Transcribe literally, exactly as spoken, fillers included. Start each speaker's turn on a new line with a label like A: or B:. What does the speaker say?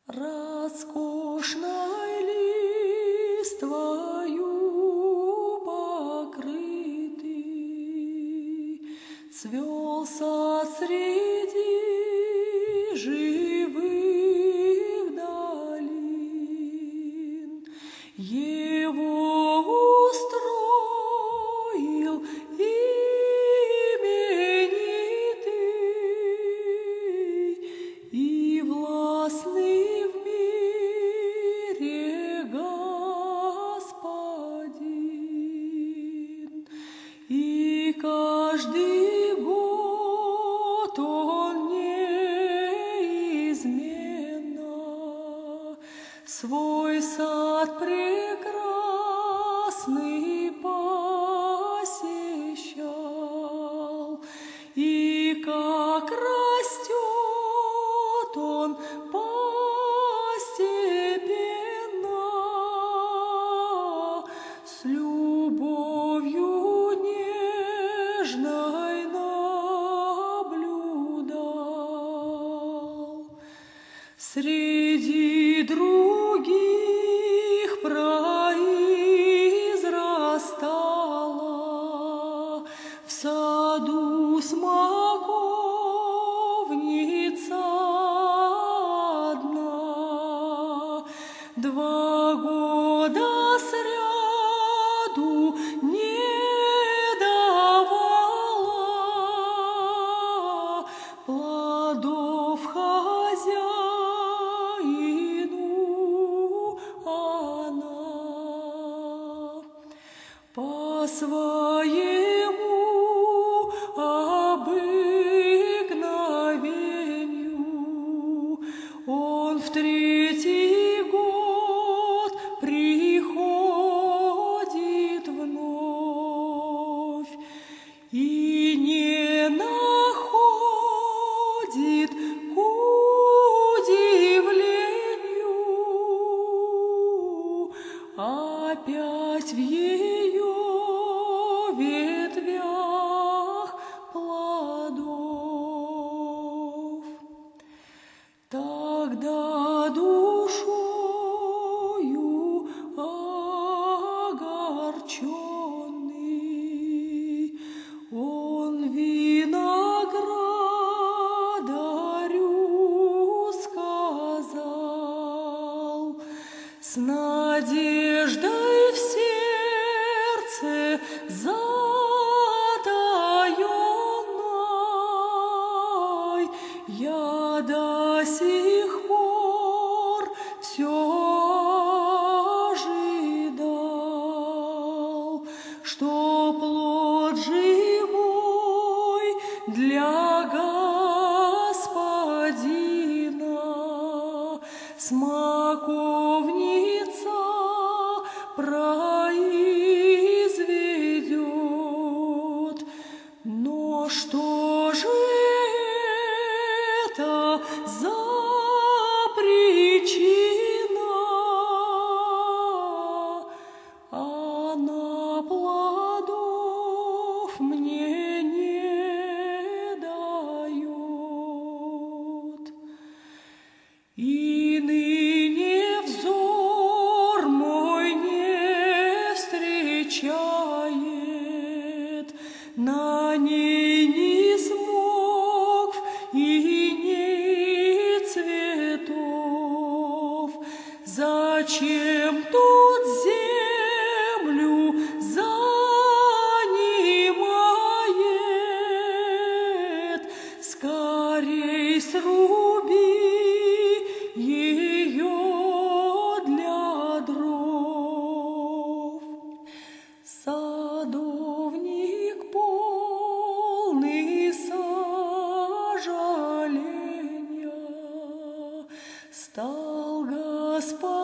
A: Роскошной листвою покрытый, цвел сад среди живых долин. Его устроил именитый и властный в мире Господин. И каждый год он неизменно свой сад прекрасный посещал. И как растет он постепенно, с любовью нежной наблюдал. Среди других произрастала в саду смоковница одна. Два года сряду не давала плодов хозяину она. По своему обыкновению он в третий год приходит вновь и не находит к удивлению опять в ее ветвях плодов. Тогда душою огорченный он виноградарю сказал с надеждой в сердце затаенной: я до сих пор все ожидал, что плод живой для Господина смоковница произведет. Но что же это за причина? Она плодов мне не дает. И ныне взор мой не встречает на ней ни смокв и ни цветов. Зачем тут землю занимает? Скорей сруби ее для дров. Садовник полный сожаления стал Господь